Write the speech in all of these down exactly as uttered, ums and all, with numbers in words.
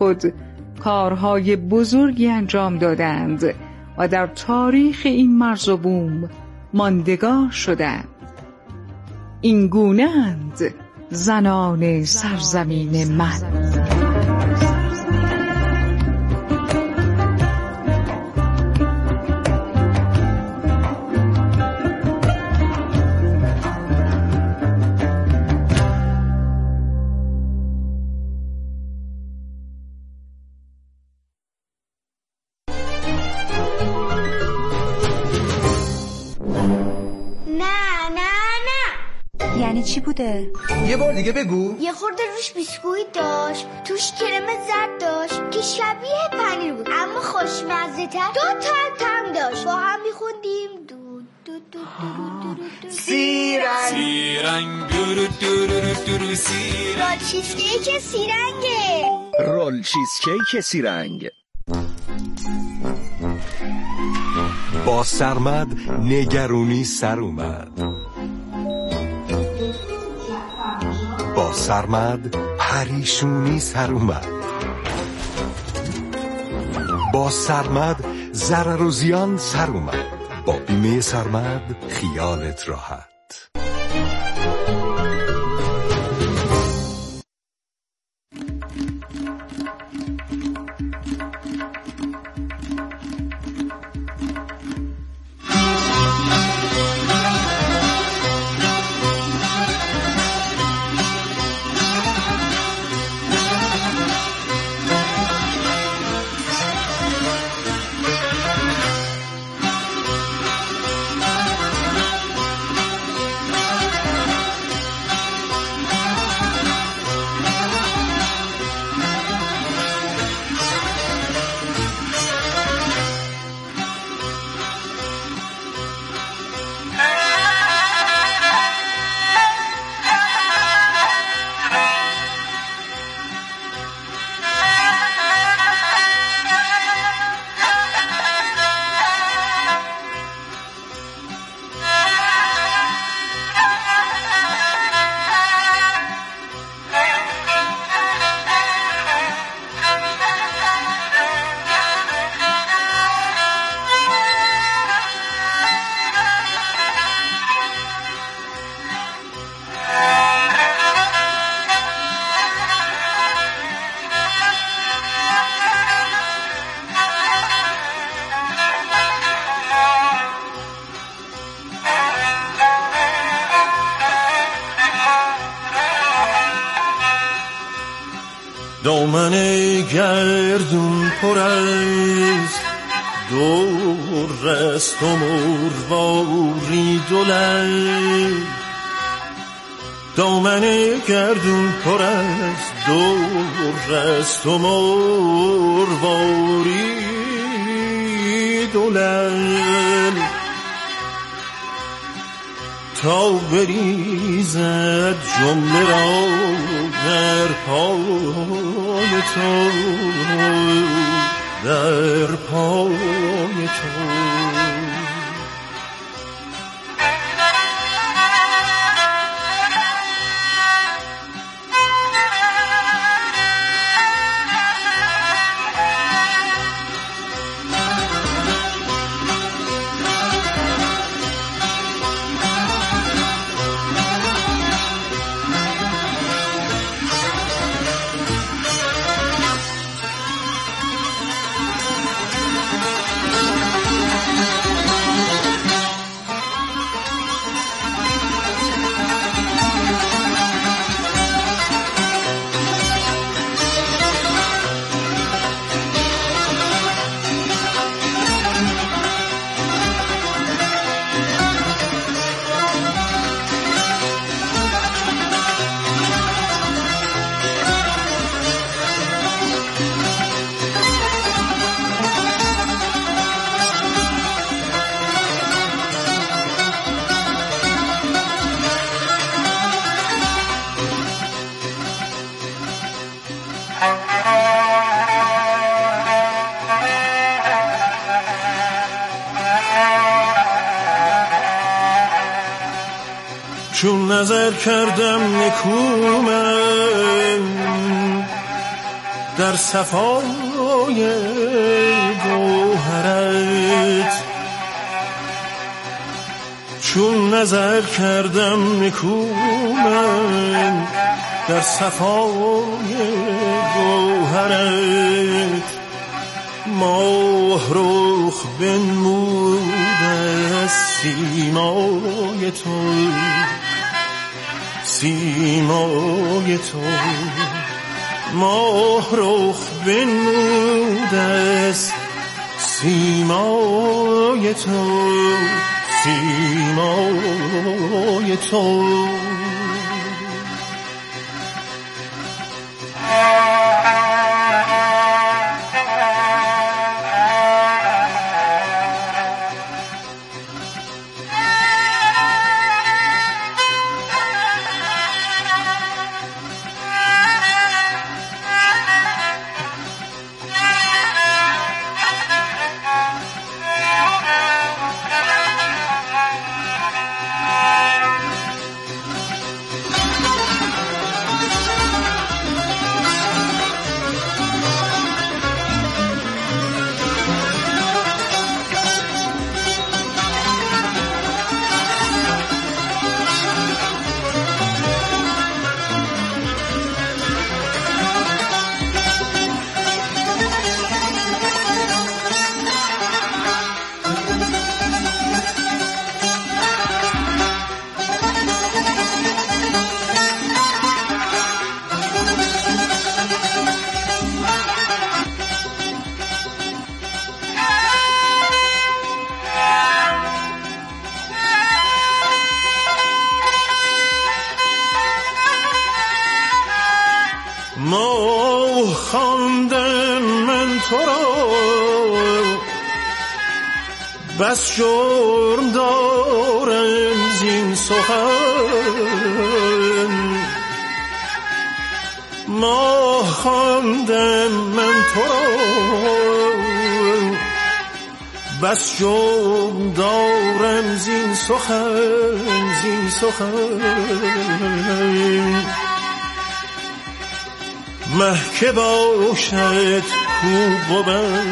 خود کارهای بزرگی انجام دادند و در تاریخ این مرز و بوم ماندگار شدند. این گونه‌اند زنان سرزمین من. یعنی چی بوده؟ یه بار دیگه بگو. یه خورده روش بیسکویت داشت، توش کرم زرد داشت که شبیه پنیر بود اما خوشمزه تر، دو تا هم داشت. با هم میخوندیم دو دو دو دو دو سیرنگ سیرنگ دورو دورو دورو سیرنگ. رول چیزکیک سیرنگه. رول چیزکیک سیرنگ. با سرمد نگرونی سر اومد، با سرمد پریشونی سر اومد، با سرمد ضرر و زیان سر اومد. با بیمه سرمد خیالت راحت. دامن گردون پر از دور است و مرواری دولت. دامن گردون پر از دور است و مرواری دولت. تا بریزد جمله را در پای تو، در پای تو. چون نظر کردم نکو من در صفای گوهرت. چون نظر کردم نکو من در صفای گوهرت، ماه رخ بنموده از سیمای تو، سیمای تو. ماه رخ بنموده از سیمای تو، سیمای تو. ماه خواندم من تو را، بس جرم دارم زین سخن. ماه خواندم من تو را، بس جرم دارم زین سخن، زین سخن. مه که باشد کو بود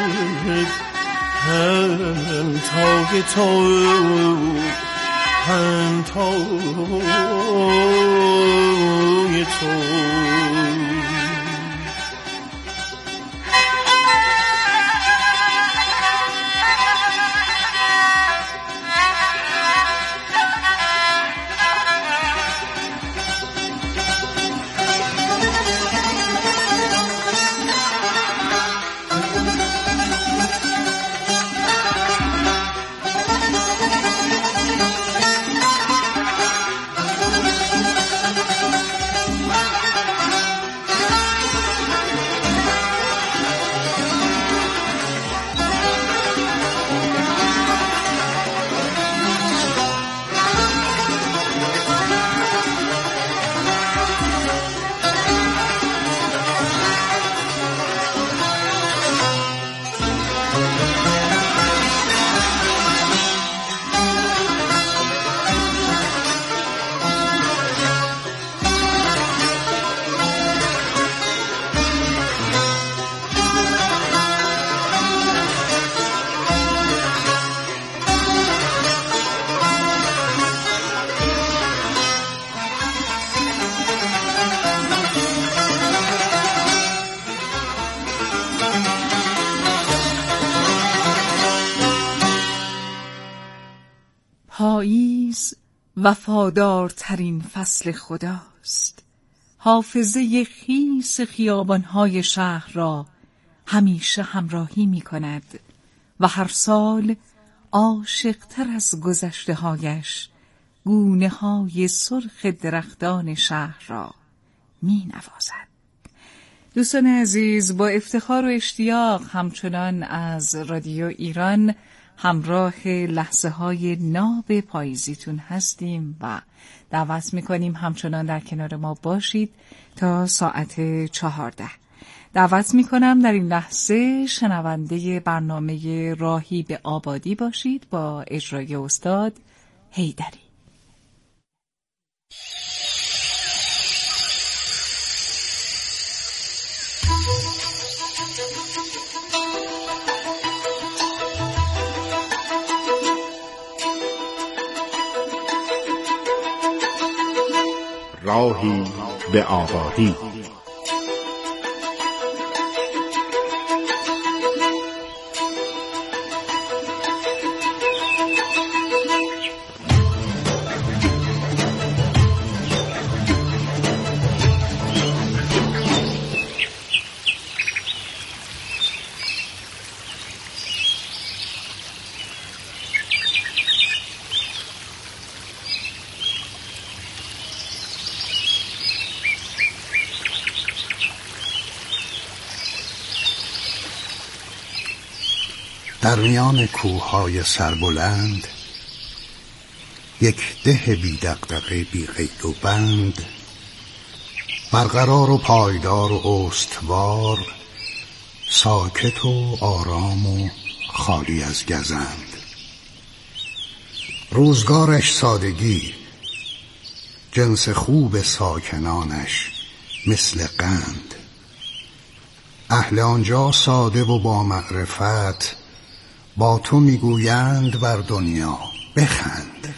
همتای تو، همتای تو. پاییز وفادارترین فصل خداست. حافظه خیس خیابانهای شهر را همیشه همراهی می کند و هر سال عاشق‌تر از گذشته‌هایش گونه های سرخ درختان شهر را می نوازد. دوستان عزیز، با افتخار و اشتیاق همچنان از رادیو ایران همراه لحظه های ناب پاییزیتون هستیم و دعوت میکنیم همچنان در کنار ما باشید تا ساعت چهارده. دعوت میکنم در این لحظه شنونده برنامه راهی به آبادی باشید با اجرای استاد حیدری. راهی به آبادی. در میان کوههای سربلند یک ده بی دغدغه بی قید و بند، برقرار و پایدار و استوار، ساکت و آرام و خالی از گزند. روزگارش سادگی، جنس خوب ساکنانش مثل قند. اهل آنجا ساده و با معرفت، با تو میگویند بر دنیا بخند.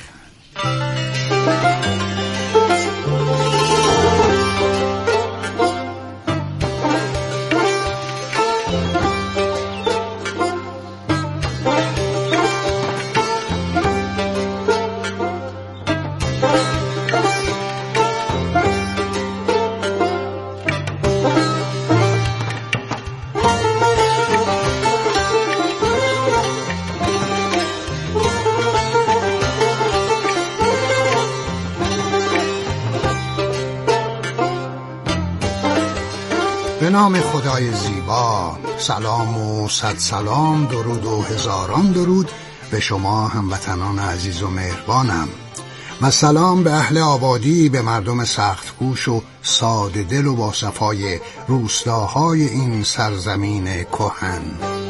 به نام خدای زیبا، سلام و صد سلام، درود و هزاران درود به شما هموطنان عزیز و مهربانم، و سلام به اهل آبادی، به مردم سختگوش و ساده دل و با صفای روستاهای این سرزمین کهن.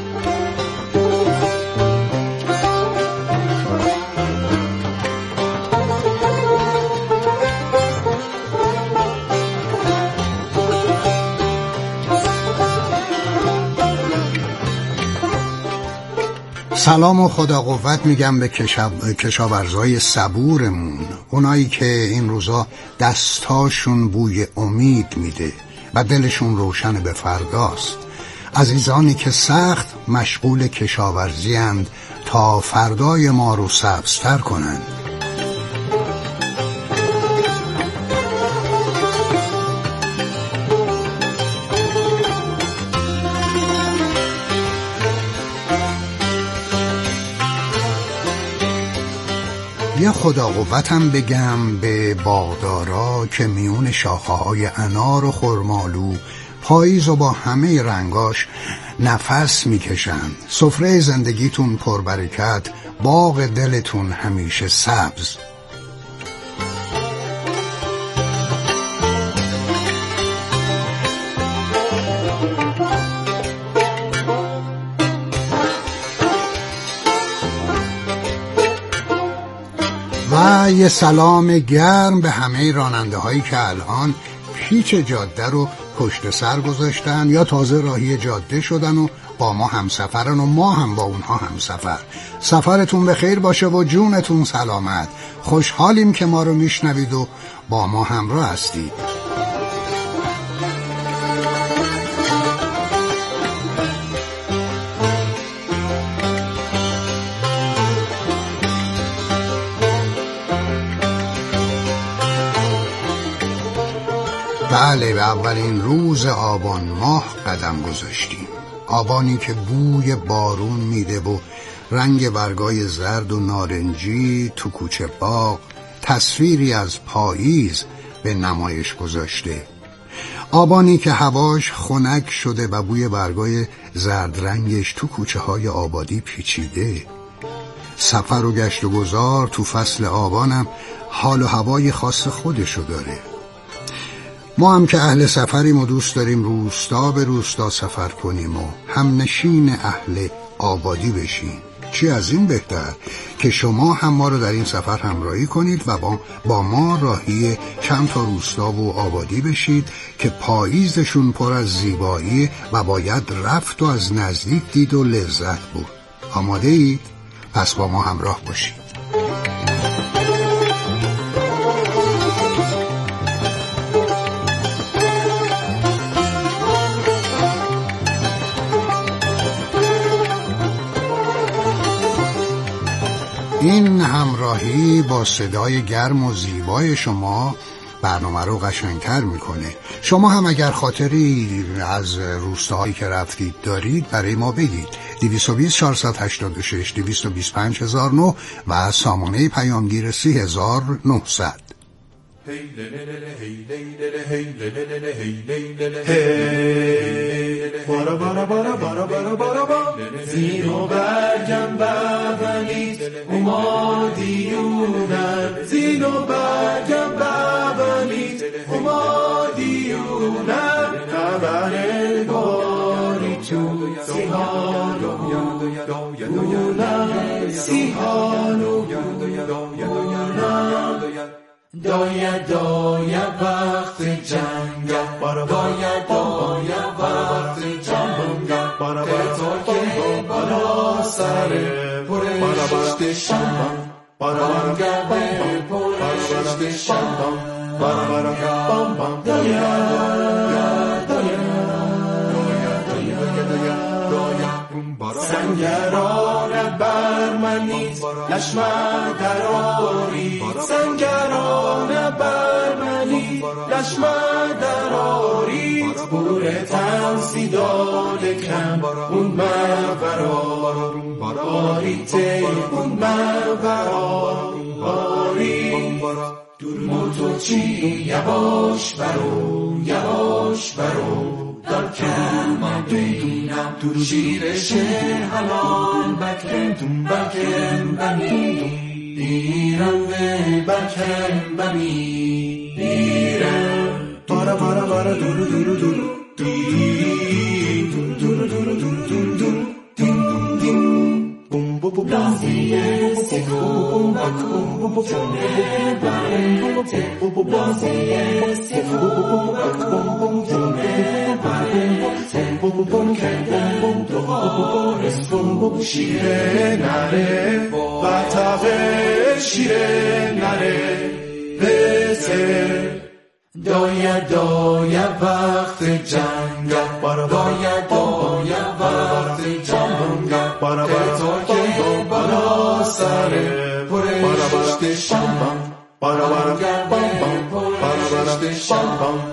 سلام و خدا قوت میگم به کشاورزای صبورمون، اونایی که این روزا دستاشون بوی امید میده و دلشون روشن به فرداست. عزیزانی که سخت مشغول کشاورزی اند تا فردای ما رو سبزتر کنند. یه خدا قوتم بگم به باغدارا که میون شاخه های انار و خرمالو پاییز و با همه رنگاش نفس میکشن. سفره زندگیتون پربرکت، باغ دلتون همیشه سبز. و یه سلام گرم به همه راننده هایی که الان پیچ جاده رو پشت سر گذاشتن یا تازه راهی جاده شدن و با ما همسفرن و ما هم با اونها همسفر. سفرتون به خیر باشه و جونتون سلامت. خوشحالیم که ما رو میشنوید و با ما همراه هستید. بله، به اولین روز آبان ماه قدم گذاشتیم. آبانی که بوی بارون میده و رنگ برگای زرد و نارنجی تو کوچه باغ تصویری از پاییز به نمایش گذاشته. آبانی که هواش خنک شده و بوی برگای زرد رنگش تو کوچه های آبادی پیچیده. سفر و گشت و گذار تو فصل آبانم حال و هوای خاص خودشو داره. ما هم که اهل سفریم و دوست داریم روستا به روستا سفر کنیم و همنشین اهل آبادی بشیم. چی از این بهتر که شما هم ما رو در این سفر همراهی کنید و با, با ما راهی چند تا روستا و آبادی بشید که پاییزشون پر از زیبایی و باید رفت و از نزدیک دید و لذت بود. آماده اید؟ پس با ما همراه باشید. این همراهی با صدای گرم و زیبای شما برنامه رو قشنگتر میکنه. شما هم اگر خاطری از روستاهایی که رفتید دارید برای ما بگید. دویست و بیست چهارصد و هشتاد و شش دویست و بیست و پنج هزار و نه و سامانه پیامگیر سی هزار و نهصد. بارا بارا بارا بارا بارا بارا با زین و برگم ببنید اومادیونم زین و برگم ببنید اومادیونم خبر باری تو سیحانو گونم سیحانو گونم داید داید وقت جنگ داید داید وقت جنگ تا که بالا سر پرشت شم بانگه پرشت شم داید داید سنگران برمنید لشمه درارید سنگران برمنید لشمه درارید بور تنسیدان کم اون مبرار بارید اون مبرار بارید موتو چی یواش برو یواش برو در کلمه بینم دور شیرش حلال بکن بکن بمی ایران به بکن بمی ایران بارا بارا بارا دورو دورو دورو دورو دورو دورو دورو دورو بوم بوم بلازیه سکوم بکوم جونه برته بلازیه سکوم بکوم جونه برته بوم کردم دوباره شیره نره و تاغه شیره نره بسه داید داید وقت جنگ داید داید وقت جنگ تا که بالا سر پرشت شم بانگه پرشت شم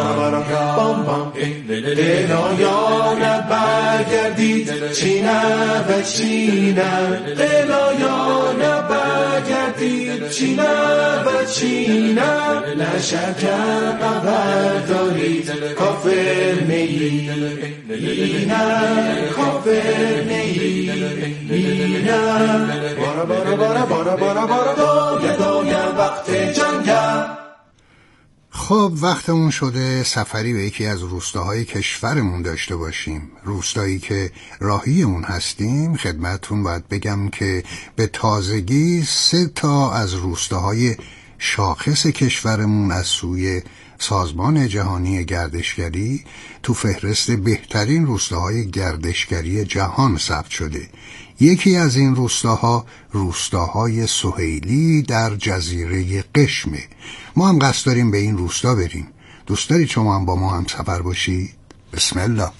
دلایان برگردید چینه و چینه دلایان برگردید چینه و چینه لشکر بردارید کافر نیی نه کافر نیی نه بارا بارا بارا بارا بارا بارا دایا دایا وقت جنگه. خب وقتمون شده سفری به یکی از روستاهای کشورمون داشته باشیم. روستایی که راهی اون هستیم خدمتتون باید بگم که به تازگی سه تا از روستاهای شاخص کشورمون از سوی سازمان جهانی گردشگری تو فهرست بهترین روستاهای گردشگری جهان ثبت شده. یکی از این روستاها روستاهای سهیلی در جزیره قشمه. ما هم قصد داریم به این روستا بریم. دوست دارید شما هم با ما هم سفر باشید؟ بسم الله.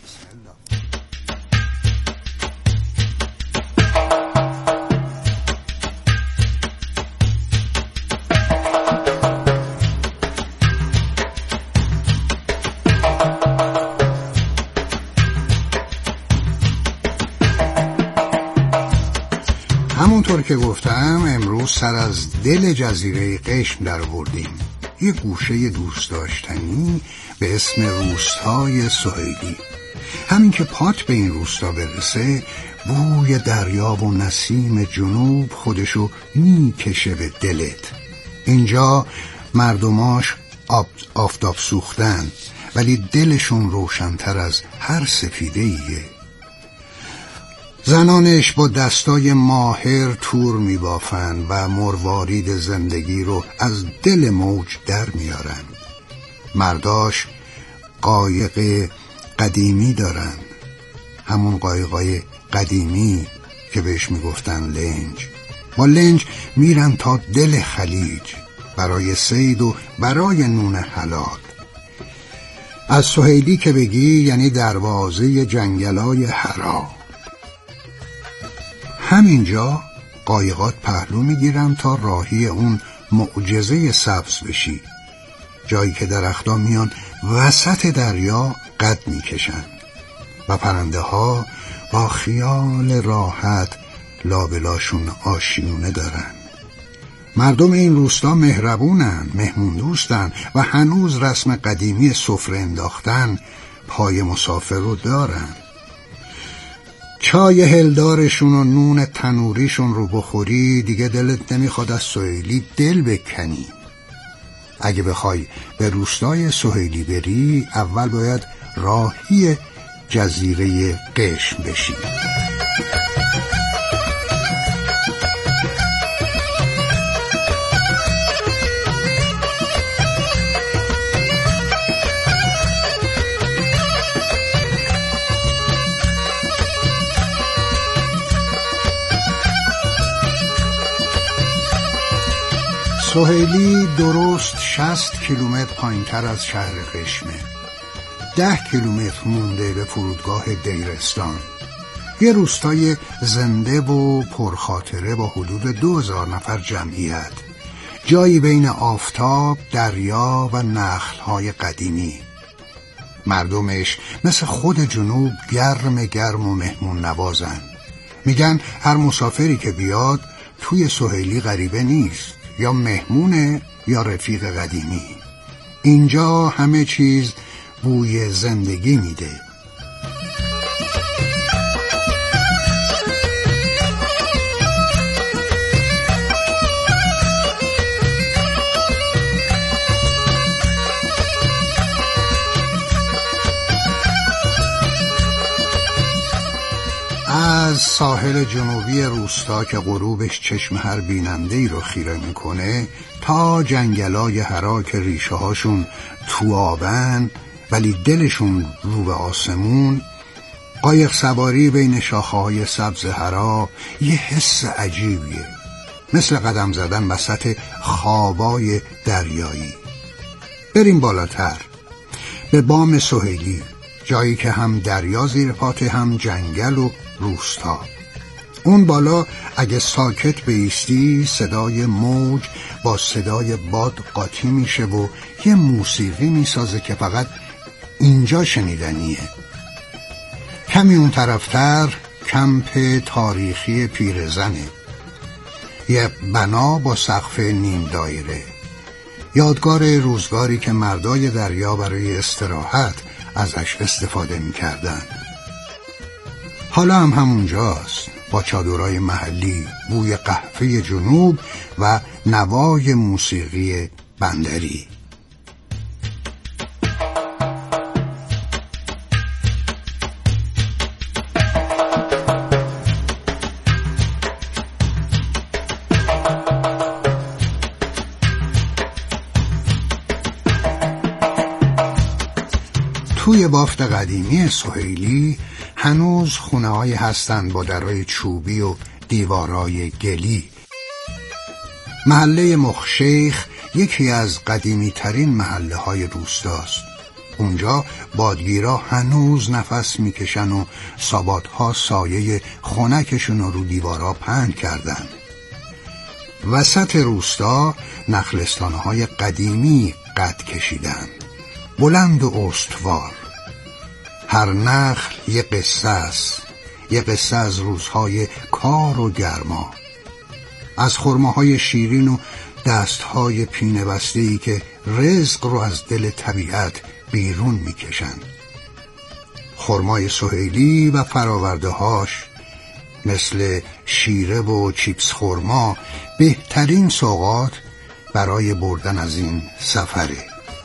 همونطور که گفتم امروز سر از دل جزیره قشم در آوردیم. یه گوشه دوست داشتنی به اسم روستای سهیلی. همین که پات به این روستا برسه بوی دریا و نسیم جنوب خودشو میکشه به دلت. اینجا مردماش آفتاب سوختن ولی دلشون روشن‌تر از هر سفیده‌ایه. زنانش با دستای ماهر تور میبافن و مروارید زندگی رو از دل موج در میارن. مرداش قایق قدیمی دارن، همون قایقای قدیمی که بهش میگفتن لنج. با لنج میرن تا دل خلیج برای صید و برای نون حلال. از سهیلی که بگی یعنی دروازه جنگلای حرا. همینجا قایقات پهلو میگیرن تا راهی اون معجزه سبز بشی، جایی که درخت‌ها میان وسط دریا قد میکشن و پرنده ها با خیال راحت لابلاشون آشیونه دارن. مردم این روستا مهربونن، مهمون دوستن و هنوز رسم قدیمی سفره انداختن پای مسافر رو دارن. چای هلدارشون و نون تنوریشون رو بخوری دیگه دلت نمیخواد از سهیلی دل بکنی. اگه بخوای به روستای سهیلی بری، اول باید راهی جزیره قشم بشی. سهیلی درست شصت کیلومتر پایین‌تر از شهر قشمه. ده کیلومتر مونده به فرودگاه دیرستان، یه روستای زنده و پرخاطره با حدود دو هزار نفر جمعیت، جایی بین آفتاب، دریا و نخل‌های قدیمی. مردمش مثل خود جنوب گرم گرم و مهمون نوازن. میگن هر مسافری که بیاد توی سهیلی غریبه نیست، یا مهمونه یا رفیق قدیمی. اینجا همه چیز بوی زندگی میده. از ساحل جنوبی روستا که غروبش چشم هر بیننده‌ای رو خیره میکنه تا جنگلای هرا که ریشه هاشون تو آبن ولی دلشون رو به آسمون، قایق سواری بین شاخه‌های سبز هرا یه حس عجیبیه، مثل قدم زدن وسط خوابای دریایی. بریم بالاتر به بام سهیلی، جایی که هم دریا زیر پاته هم جنگل و روستا. اون بالا اگه ساکت بایستی صدای موج با صدای باد قاطی میشه و یه موسیقی میسازه که فقط اینجا شنیدنیه. کمی اون طرفتر کمپ تاریخی پیرزنه، یه بنا با سقف نیم دایره، یادگار روزگاری که مردای دریا برای استراحت ازش استفاده میکردن. حالا هم همونجاست، با چادرای محلی، بوی قهوه جنوب و نوای موسیقی بندری. توی بافت قدیمی سهیلی هنوز خونه هایی هستن با درای چوبی و دیوارای گلی. محله مخشیخ یکی از قدیمی ترین محله های روستاست. اونجا بادگیرا هنوز نفس میکشن و سابات ها سایه خنکشون رو دیوارا پهن کردن. وسط روستا نخلستان های قدیمی قد کشیدن، بلند و استوار. هر نخل یه قصه است، یه قصه از روزهای کار و گرما، از خرماهای شیرین و دستهای پینه بسته‌ای که رزق رو از دل طبیعت بیرون میکشن. خرمای سهیلی و فراورده هاش مثل شیره و چیپس خرما بهترین سوغات برای بردن از این سفره.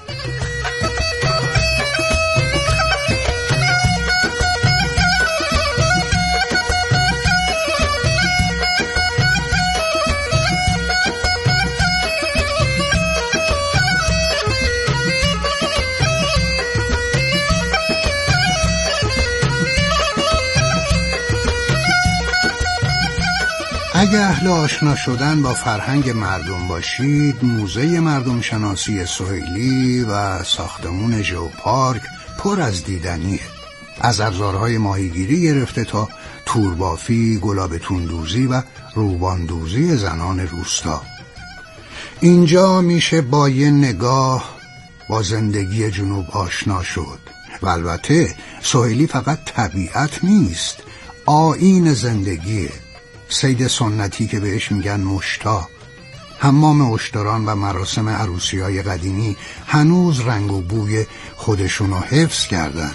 اگه اهل آشنا شدن با فرهنگ مردم باشید، موزه مردم شناسی سهیلی و ساختمون ژئوپارک پر از دیدنیه. از ابزارهای ماهیگیری گرفته تا توربافی، گلاب توندوزی و روباندوزی زنان روستا. اینجا میشه با یه نگاه با زندگی جنوب آشنا شد و البته سهیلی فقط طبیعت نیست، آیین زندگیه، صید سنتی که بهش میگن مشتا. حمام اشتران و مراسم عروسی‌های قدیمی هنوز رنگ و بوی خودشونو حفظ کردن.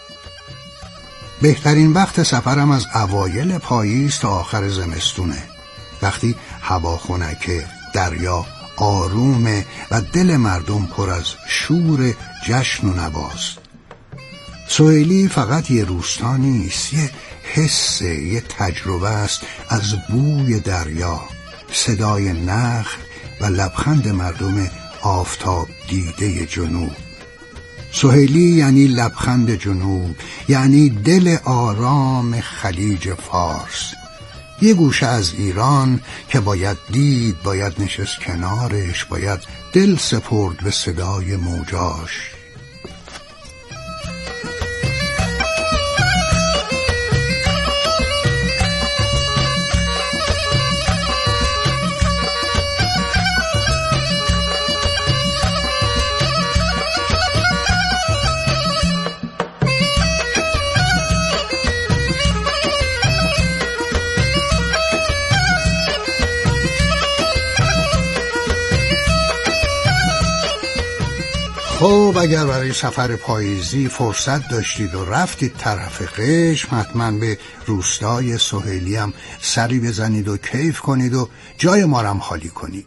بهترین وقت سفرم از اوایل پاییز تا آخر زمستونه، وقتی هوا خنکه، دریا آرومه و دل مردم پر از شور جشن و نواست. سهیلی فقط یه روستا نیست، یه حسه، یه تجربه است از بوی دریا، صدای نخل و لبخند مردم آفتاب دیده جنوب. سهیلی یعنی لبخند جنوب، یعنی دل آرام خلیج فارس، یه گوشه از ایران که باید دید، باید نشست کنارش، باید دل سپرد به صدای موجاش. خب اگر برای سفر پاییزی فرصت داشتید و رفتید طرف قشم، حتما به روستای سهیلی هم سری بزنید و کیف کنید و جای ما رو هم خالی کنید.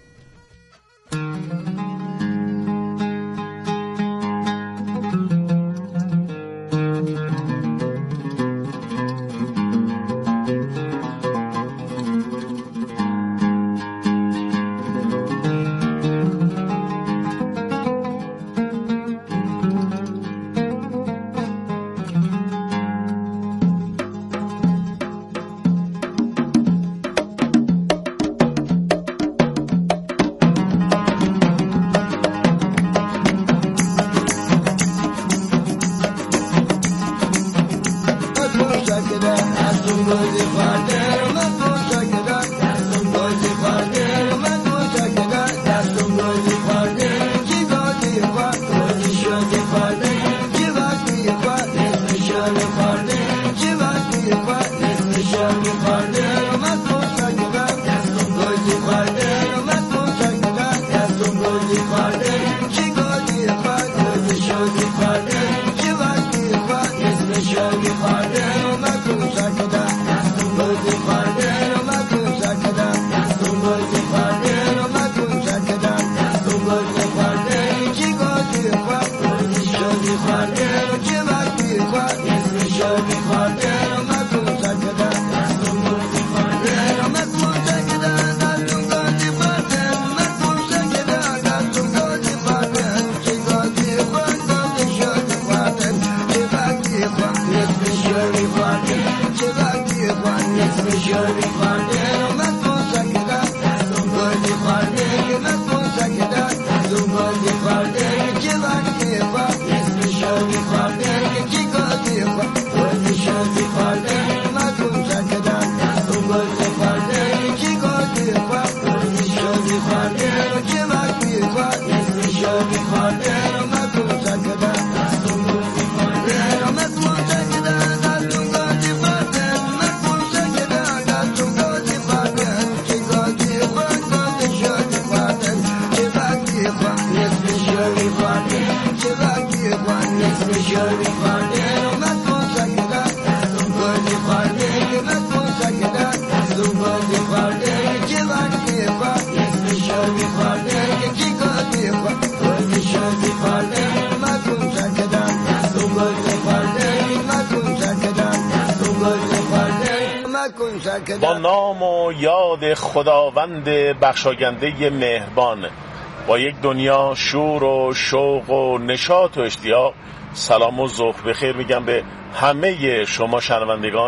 با نام و یاد خداوند بخشاینده مهربان، با یک دنیا شور و شوق و نشاط و اشتیاق، سلام و ذوق بخیر میگم به همه شما شنوندگان